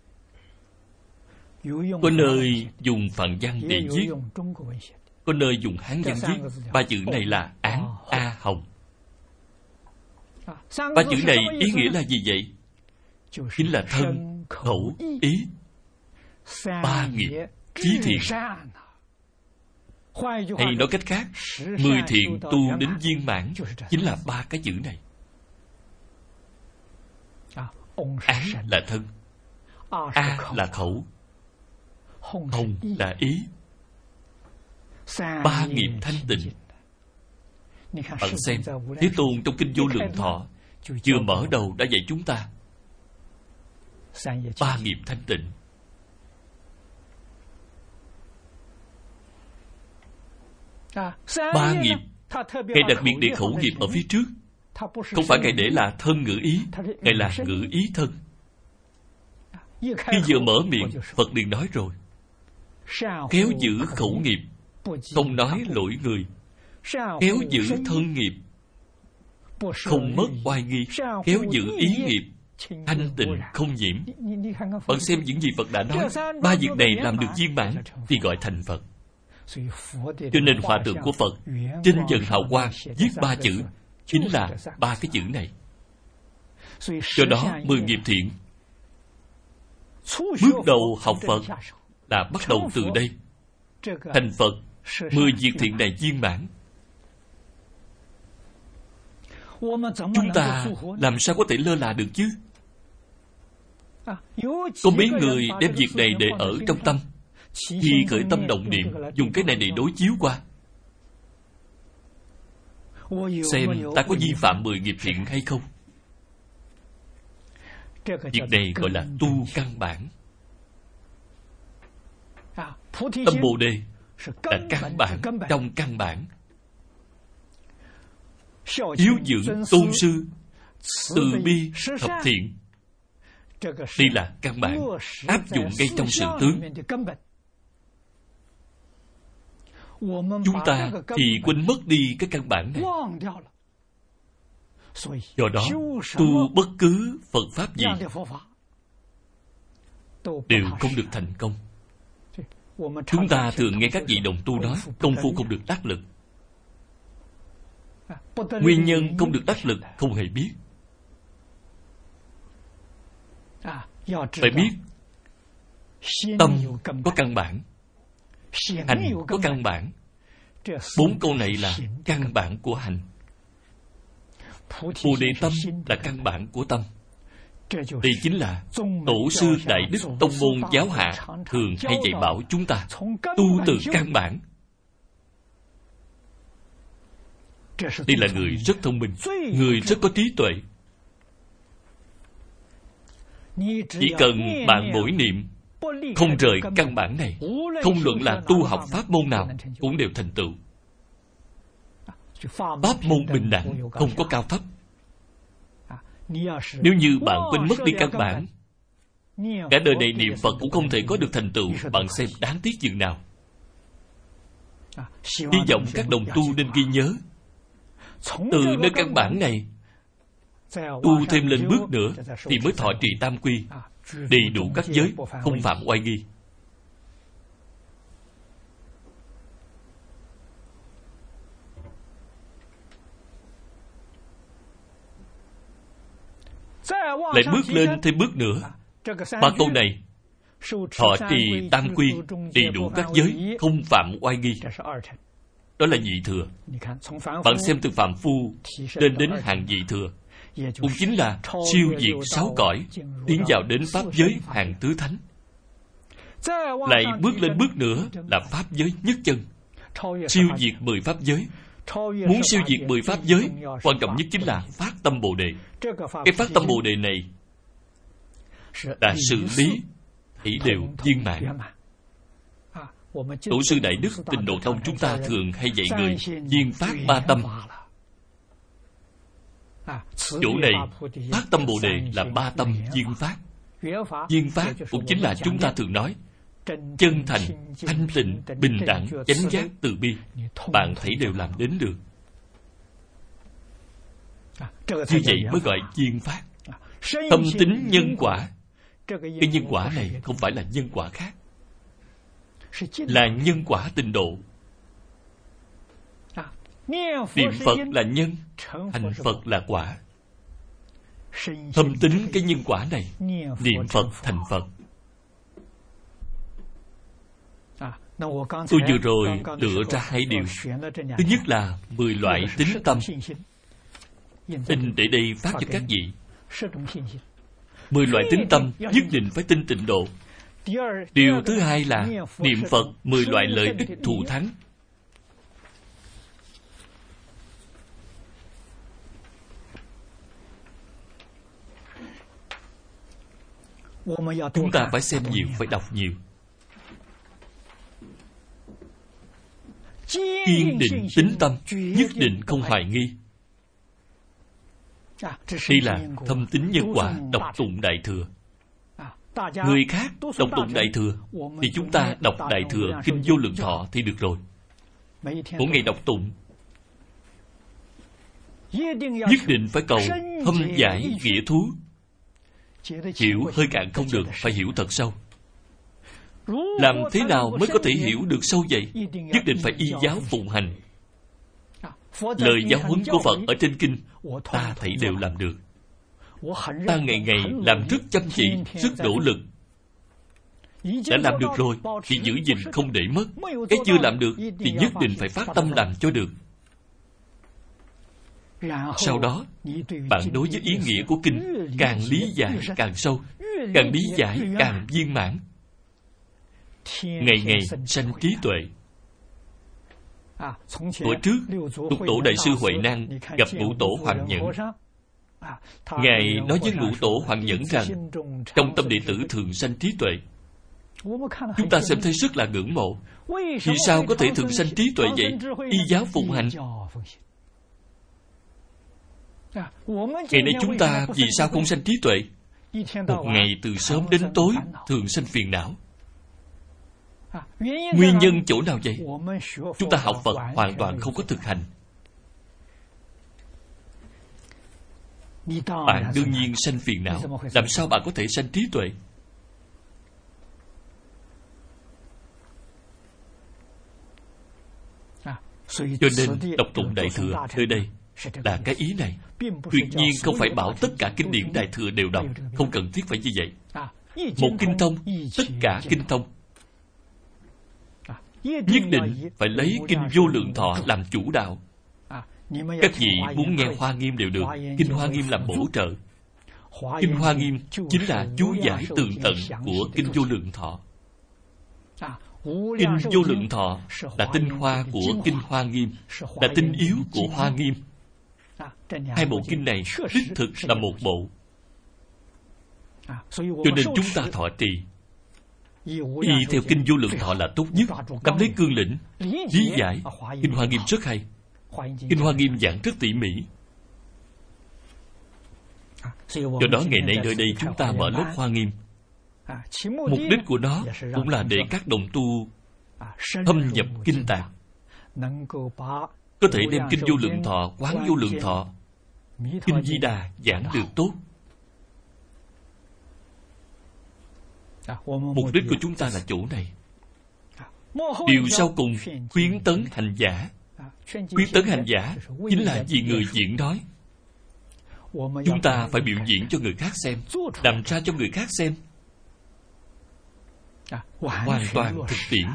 Có nơi dùng Phạn văn để viết, có nơi dùng Hán văn viết. 3 chữ này là Án, A, Hồng. 3 chữ này ý nghĩa là gì vậy? Chính là thân, khẩu, ý. 3 nghiệp, trí thiện. Hay nói cách khác, 10 thiện tu đến viên mãn chính là 3 cái chữ này. Án là thân, A là khẩu, Hồng là ý. 3 nghiệp thanh tịnh. Bạn xem, Thế Tôn trong Kinh Vô Lượng Thọ vừa mở đầu đã dạy chúng ta 3 nghiệp thanh tịnh. 3 nghiệp, Ngài đặc biệt để khẩu nghiệp ở phía trước. Không phải Ngài để là thân ngữ ý, Ngài là ngữ ý thân. Khi vừa mở miệng, Phật liền nói rồi: khéo giữ khẩu nghiệp, không nói lỗi người. Khéo giữ thân nghiệp, không mất oai nghi. Khéo giữ ý nghiệp, thanh tịnh không nhiễm. Bạn xem những gì Phật đã nói, 3 việc này làm được viên mãn thì gọi thành Phật. Cho nên hòa tượng của Phật trên vần hào quang viết 3 chữ, chính là 3 cái chữ này. Do đó 10 nghiệp thiện, bước đầu học Phật là bắt đầu từ đây. Thành Phật, 10 việc thiện này viên mãn. Chúng ta làm sao có thể lơ là được chứ? Có mấy người đem việc này để ở trong tâm. Khi khởi tâm động niệm, dùng cái này để đối chiếu qua, xem ta có vi phạm 10 nghiệp thiện hay không. Việc này gọi là tu căn bản. Tâm Bồ Đề là căn bản trong căn bản. Hiếu dưỡng tôn sư, từ bi thập thiện, đây là căn bản áp dụng ngay trong sự tướng. Chúng ta thì quên mất đi cái căn bản này. Do đó, tu bất cứ Phật Pháp gì đều không được thành công. Chúng ta thường nghe các vị đồng tu nói công phu không được đắc lực. Nguyên nhân không được đắc lực không hề biết. Phải biết tâm có căn bản, hành có căn bản. 4 câu này là căn bản của hành. Bồ đề tâm là căn bản của tâm. Đây chính là tổ sư Đại Đức Tông Môn Giáo Hạ thường hay dạy bảo chúng ta tu từ căn bản. Đây là người rất thông minh, người rất có trí tuệ. Chỉ cần bạn mỗi niệm không rời căn bản này, không luận là tu học pháp môn nào cũng đều thành tựu. Pháp môn bình đẳng, không có cao thấp. Nếu như bạn quên mất đi căn bản, cả đời này niệm Phật cũng không thể có được thành tựu. Bạn xem đáng tiếc chừng nào. Hy vọng các đồng tu nên ghi nhớ, từ nơi căn bản này tu thêm lên bước nữa thì mới thọ trì tam quy, đầy đủ các giới, không phạm oai nghi. Lại bước lên thêm bước nữa. 3 câu này: thọ trì tam quy, đầy đủ các giới, không phạm oai nghi. Đó là nhị thừa. Bạn xem từ phàm phu lên đến hàng nhị thừa, cũng chính là siêu diệt 6 cõi, tiến vào đến pháp giới hàng tứ thánh. Lại bước lên bước nữa là pháp giới nhất chân, siêu diệt 10 pháp giới. Muốn siêu diệt 10 pháp giới, quan trọng nhất chính là phát tâm Bồ Đề. Cái phát tâm Bồ Đề này là xử lý thì đều viên mãn. Tổ sư Đại Đức Tịnh Độ Tông chúng ta thường hay dạy người viên phát 3 tâm. Chỗ này phát tâm Bồ Đề là 3 tâm viên phát. Viên phát cũng chính là chúng ta thường nói chân thành, thanh tịnh, bình đẳng, chánh giác, từ bi. Bạn thấy đều làm đến được. Như vậy mới gọi viên phát. Tâm tính nhân quả. Cái nhân quả này không phải là nhân quả khác, là nhân quả tịnh độ. Niệm Phật là nhân, hành Phật là quả. Thâm tính cái nhân quả này, niệm Phật thành Phật. Tôi vừa rồi lựa ra 2 điều. Thứ nhất là 10 loại tín tâm, in để đây phát cho các vị. 10 loại tín tâm nhất định phải tin tịnh độ. Điều thứ hai là niệm Phật 10 loại lợi ích thù thắng. Chúng ta phải xem nhiều, phải đọc nhiều. Kiên định tín tâm, nhất định không hoài nghi. Đây là thâm tín nhân quả, đọc tụng Đại Thừa. Người khác đọc tụng Đại Thừa thì chúng ta đọc Đại Thừa Kinh Vô Lượng Thọ thì được rồi. Mỗi ngày đọc tụng, nhất định phải cầu thâm giải nghĩa thú. Hiểu hơi cạn không được, phải hiểu thật sâu. Làm thế nào mới có thể hiểu được sâu vậy? Nhất định phải y giáo phụng hành. Lời giáo huấn của Phật ở trên kinh, ta thấy đều làm được. Ta ngày ngày làm rất chăm chỉ, rất nỗ lực. Đã làm được rồi thì giữ gìn không để mất. Cái chưa làm được thì nhất định phải phát tâm làm cho được. Sau đó, bạn đối với ý nghĩa của kinh càng lý giải càng sâu, càng lý giải càng viên mãn. Ngày ngày sanh trí tuệ. Tuổi trước, Lục Tổ Đại sư Huệ Năng gặp Ngũ Tổ Hoàng Nhẫn. Ngài nói với Ngũ Tổ Hoàng Nhẫn rằng trong tâm đệ tử thường sanh trí tuệ. Chúng ta xem thấy rất là ngưỡng mộ. Vì sao có thể thường sanh trí tuệ vậy? Y giáo phụng hành. Ngày nay chúng ta vì sao không sanh trí tuệ? Một ngày từ sớm đến tối thường sanh phiền não. Nguyên nhân chỗ nào vậy? Chúng ta học Phật hoàn toàn không có thực hành. Bạn đương nhiên sanh phiền não. Làm sao bạn có thể sanh trí tuệ? Cho nên đọc tụng Đại Thừa nơi đây là cái ý này. Tuyệt nhiên không phải bảo tất cả kinh điển Đại Thừa đều đọc, không cần thiết phải như vậy. Một kinh thông, tất cả kinh thông. Nhất định phải lấy Kinh Vô Lượng Thọ làm chủ đạo. Các vị muốn nghe Hoa Nghiêm đều được, Kinh Hoa Nghiêm làm bổ trợ. Kinh Hoa Nghiêm chính là chú giải tường tận của Kinh Vô Lượng Thọ. Kinh Vô Lượng Thọ là tinh hoa của Kinh Hoa Nghiêm, là tinh yếu của Hoa Nghiêm. Hai bộ kinh này đích thực là một bộ. Cho nên chúng ta thọ trì y theo Kinh Vô Lượng Thọ là tốt nhất. Nắm lấy cương lĩnh, lý giải. Kinh Hoa Nghiêm rất hay. Kinh Hoa Nghiêm giảng rất tỉ mỉ. Do đó ngày nay nơi đây chúng ta mở lớp Hoa Nghiêm. Mục đích của nó cũng là để các đồng tu thâm nhập kinh tạng, có thể đem Kinh Vô Lượng Thọ, Quán Vô Lượng Thọ, Kinh Di Đà giảng được tốt. Mục đích của chúng ta là chỗ này. Điều sau cùng khuyến tấn hành giả. Khuyến tấn hành giả chính là vì người diễn nói. Chúng ta phải biểu diễn cho người khác xem, làm ra cho người khác xem. Hoàn toàn thực tiễn,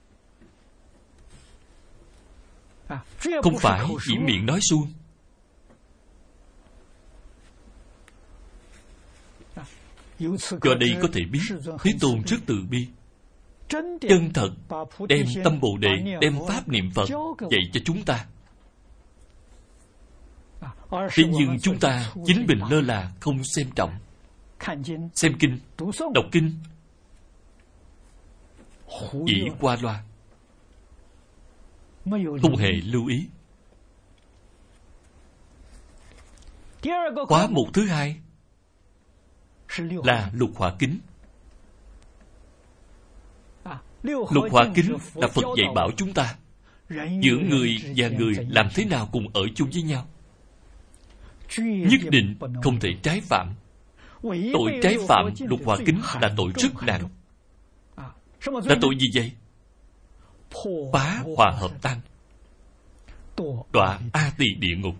không phải chỉ miệng nói suông. Do đây có thể biết Thế Tôn rất từ bi, chân thật đem tâm Bồ Đề, đem pháp niệm Phật dạy cho chúng ta. Thế nhưng chúng ta chính mình lơ là, không xem trọng. Xem kinh, đọc kinh chỉ qua loa, không hề lưu ý. Khóa mục thứ hai là Lục Hòa Kính. Lục Hòa Kính là Phật dạy bảo chúng ta giữa người và người làm thế nào cùng ở chung với nhau. Nhất định không thể trái phạm. Tội trái phạm Lục Hòa Kính là tội rất nặng. Là tội gì vậy? Phá hòa hợp tăng, đọa A Tỳ địa ngục.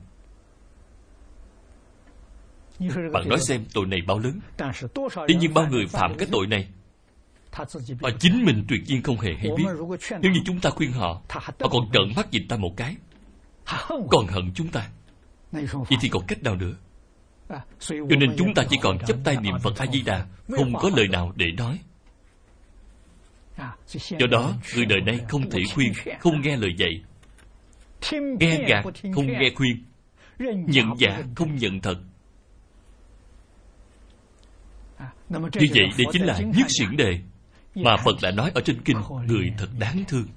Bạn nói xem tội này bao lớn. Tuy nhiên bao người phạm cái tội này mà chính mình tuyệt nhiên không hề hay biết. Nếu như chúng ta khuyên họ, họ còn trợn mắt nhìn ta một cái, còn hận chúng ta. Vậy thì còn cách nào nữa? Cho nên chúng ta chỉ còn chắp tay niệm Phật A Di Đà, không có lời nào để nói. Do đó người đời nay không thể khuyên, không nghe lời dạy, nghe gạt không nghe khuyên, nhận giả không nhận thật. Như vậy đây chính là nhất xiển đề mà Phật đã nói ở trên kinh, người thật đáng thương.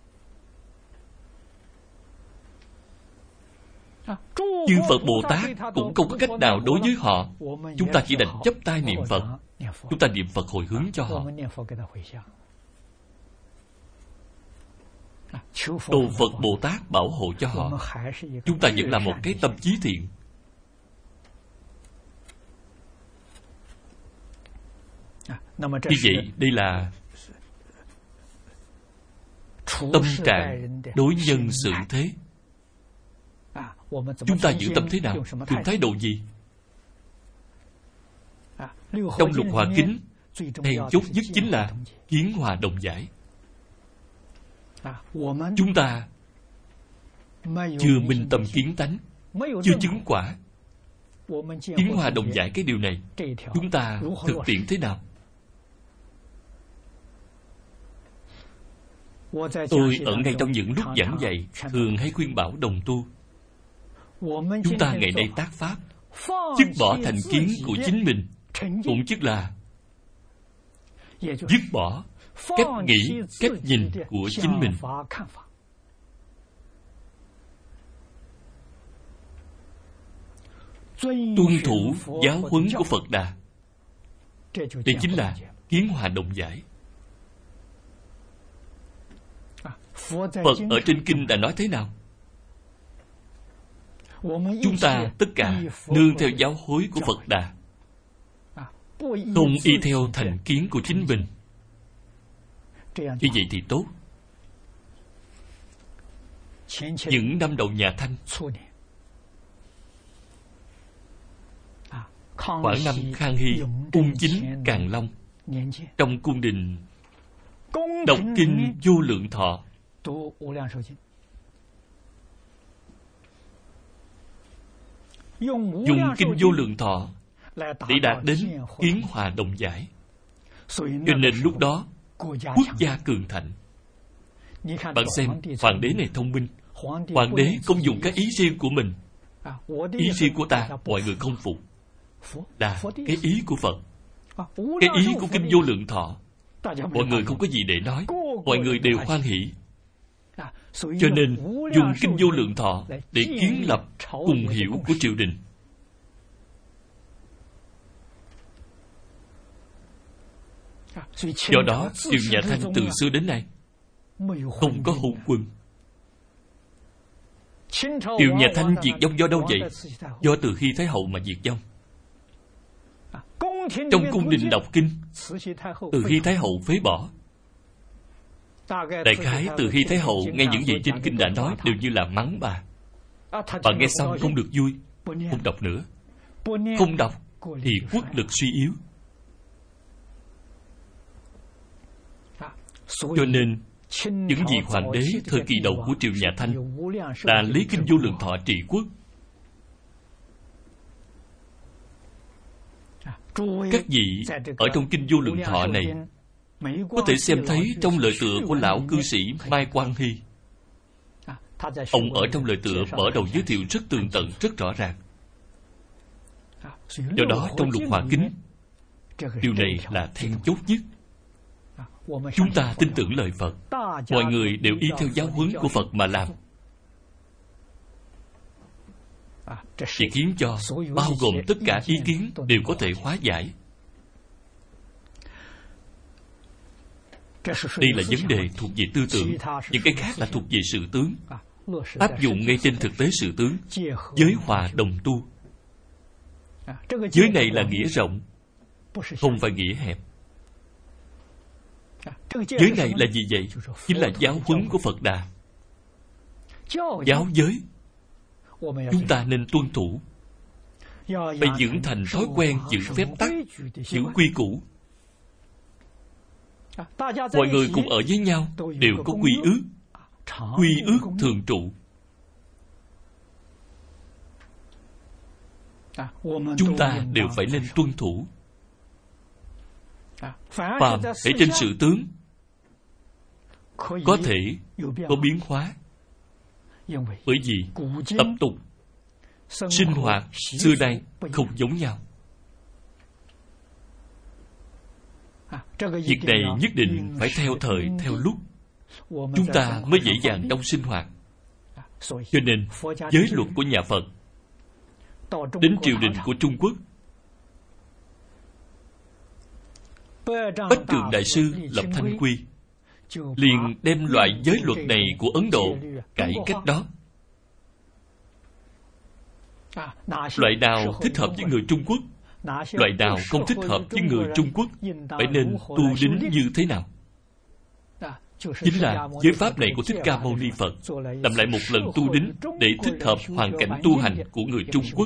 Chư Phật Bồ Tát cũng không có cách nào đối với họ. Chúng ta chỉ đành chắp tay niệm Phật. Chúng ta niệm Phật hồi hướng cho họ, cầu Phật Bồ Tát bảo hộ cho họ. Chúng ta vẫn là một cái tâm chí thiện. Như vậy đây là tâm trạng đối nhân xử thế. Chúng ta giữ tâm thế nào, dùng thái độ gì? Trong Lục Hòa Kính, then chốt nhất chính là kiến hòa đồng giải. Chúng ta chưa minh tâm kiến tánh, chưa chứng quả. Kiến hòa đồng giải cái điều này, chúng ta thực tiễn thế nào? Tôi ở ngay trong những lúc giảng dạy thường hay khuyên bảo đồng tu, chúng ta ngày nay tác pháp, dứt bỏ thành kiến của chính mình, cũng tức là dứt bỏ cách nghĩ, cách nhìn của chính mình. Tuân thủ giáo huấn của Phật Đà. Đây chính là kiến hòa đồng giải. Phật ở trên kinh đã nói thế nào? Chúng ta tất cả nương theo giáo huấn của Phật Đà, không y theo thành kiến của chính mình. Như vậy thì tốt. những năm đầu nhà Thanh, khoảng năm Khang Hy, Ung Chính, Càn Long, trong cung đình đọc kinh Vô Lượng Thọ. Dùng kinh Vô Lượng Thọ để đạt đến kiến hòa đồng giải. Cho nên lúc đó quốc gia cường thịnh. Bạn xem, hoàng đế này thông minh. Hoàng đế không dùng cái ý riêng của mình. Ý riêng của ta mọi người không phục, là cái ý của Phật, cái ý của kinh Vô Lượng Thọ. Mọi người không có gì để nói, mọi người đều hoan hỷ. Cho nên dùng kinh Vô Lượng Thọ để kiến lập cùng hiểu của triều đình. Do đó triều nhà Thanh từ xưa đến nay không có hôn quân. Triều nhà Thanh diệt vong do đâu vậy? Do từ Hy Thái Hậu mà diệt vong. Trong cung đình đọc kinh, từ Hy Thái Hậu phế bỏ. Đại khái từ Hy Thái Hậu nghe những gì trên kinh đã nói đều như là mắng bà. Bà nghe xong không được vui, không đọc nữa. Không đọc thì quốc lực suy yếu. Cho nên những vị hoàng đế thời kỳ đầu của triều nhà Thanh là lấy kinh Vô Lượng Thọ trị quốc. Các vị ở trong kinh Vô Lượng Thọ này có thể xem thấy trong lời tựa của lão cư sĩ Mai Quang Hy. Ông ở trong lời tựa mở đầu giới thiệu rất tường tận, rất rõ ràng. Do đó trong Lục Hòa Kính, điều này là then chốt nhất. Chúng ta tin tưởng lời Phật, mọi người đều y theo giáo huấn của Phật mà làm, thì khiến cho bao gồm tất cả ý kiến đều có thể hóa giải. Đây là vấn đề thuộc về tư tưởng, những cái khác là thuộc về sự tướng. Áp dụng ngay trên thực tế sự tướng, giới hòa đồng tu. Giới này là nghĩa rộng, không phải nghĩa hẹp. Giới này là gì vậy? Chính là giáo huấn của Phật Đà. Giáo giới chúng ta nên tuân thủ, phải dưỡng thành thói quen giữ phép tắc, giữ quy củ. Mọi người cùng ở với nhau đều có quy ước, quy ước thường trụ. Chúng ta đều phải nên tuân thủ. Phàm để trên sự tướng có thể có biến hóa, bởi vì tập tục sinh hoạt xưa nay không giống nhau. Việc này nhất định phải theo thời theo lúc, chúng ta mới dễ dàng trong sinh hoạt. Cho nên giới luật của nhà Phật đến triều đình của Trung Quốc, Bách Trường Đại Sư lập Thanh Quy, liền đem loại giới luật này của Ấn Độ cải cách đó. Loại nào thích hợp với người Trung Quốc, loại nào không thích hợp với người Trung Quốc, phải nên tu đính như thế nào? Chính là giới pháp này của Thích Ca Mâu Ni Phật làm lại một lần tu đính để thích hợp hoàn cảnh tu hành của người Trung Quốc.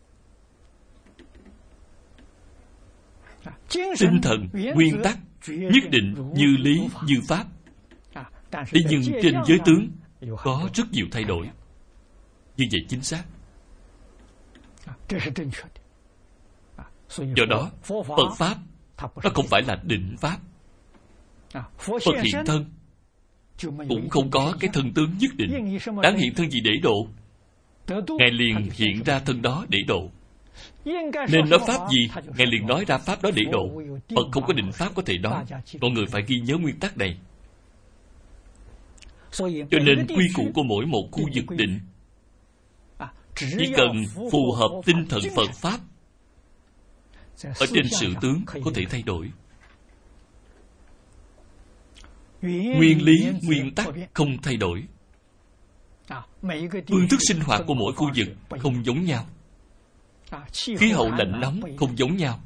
Tinh thần, nguyên tắc nhất định như lý như pháp. Thế nhưng trên giới tướng có rất nhiều thay đổi. Như vậy chính xác. Do đó Phật Pháp nó không phải là định Pháp. Phật hiện thân cũng không có cái thân tướng nhất định. Đáng hiện thân gì để độ, Ngài liền hiện ra thân đó để độ. Nên nói pháp gì, Ngài liền nói ra pháp đó để độ. Phật không có định pháp có thể nói. Mọi người phải ghi nhớ nguyên tắc này. Cho nên quy củ của mỗi một khu vực định chỉ cần phù hợp tinh thần Phật Pháp, ở trên sự tướng có thể thay đổi. Nguyên lý, nguyên tắc không thay đổi. Phương thức sinh hoạt của mỗi khu vực không giống nhau. Khí hậu lạnh nóng không giống nhau.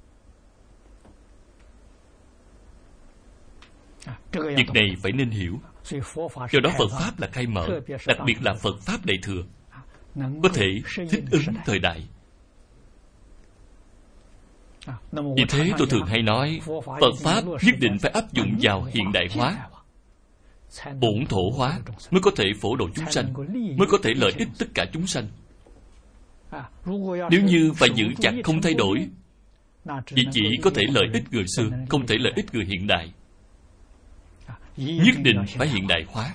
Việc này phải nên hiểu. Do đó Phật Pháp là khai mở, đặc biệt là Phật Pháp Đại Thừa, có thể thích ứng thời đại. Vì thế tôi thường hay nói, Phật Pháp nhất định phải áp dụng vào hiện đại hóa, bổn thổ hóa, mới có thể phổ độ chúng sanh, mới có thể lợi ích tất cả chúng sanh. Nếu như phải giữ chặt không thay đổi, thì chỉ có thể lợi ích người xưa, không thể lợi ích người hiện đại. Nhất định phải hiện đại hóa.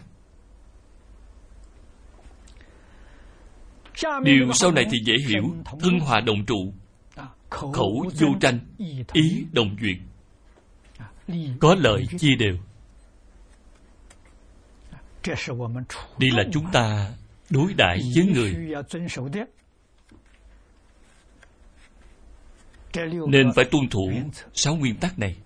Điều sau này thì dễ hiểu, thân hòa đồng trụ, khẩu vô tranh, ý đồng duyệt, có lợi chia đều. Đây là chúng ta đối đãi với người, nên phải tuân thủ 6 nguyên tắc này.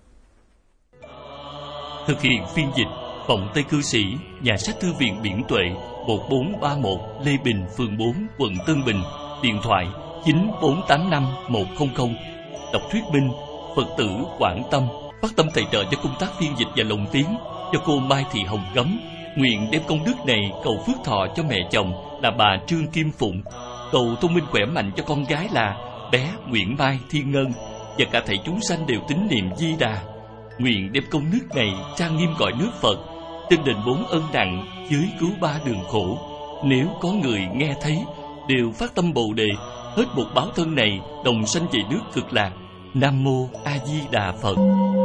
Thực hiện phiên dịch Vọng Tây Cư Sĩ, Nhà sách Thư viện Biển Tuệ, 1431 Lê Bình, phường 4, quận Tân Bình. Điện thoại 9485-100. Đọc thuyết minh Phật tử Quảng Tâm, phát tâm tài trợ cho công tác phiên dịch và lồng tiếng cho cô Mai Thị Hồng Gấm. Nguyện đem công đức này cầu phước thọ cho mẹ chồng là bà Trương Kim Phụng, cầu thông minh khỏe mạnh cho con gái là bé Nguyễn Mai Thiên Ngân, và cả thảy chúng sanh đều tín niệm Di Đà. Nguyện đem công đức này trang nghiêm cõi nước Phật, trên đền 4 ân nặng, giới cứu 3 đường khổ. Nếu có người nghe thấy, đều phát tâm Bồ Đề, hết một báo thân này đồng sanh về nước Cực Lạc. Nam Mô A Di Đà Phật.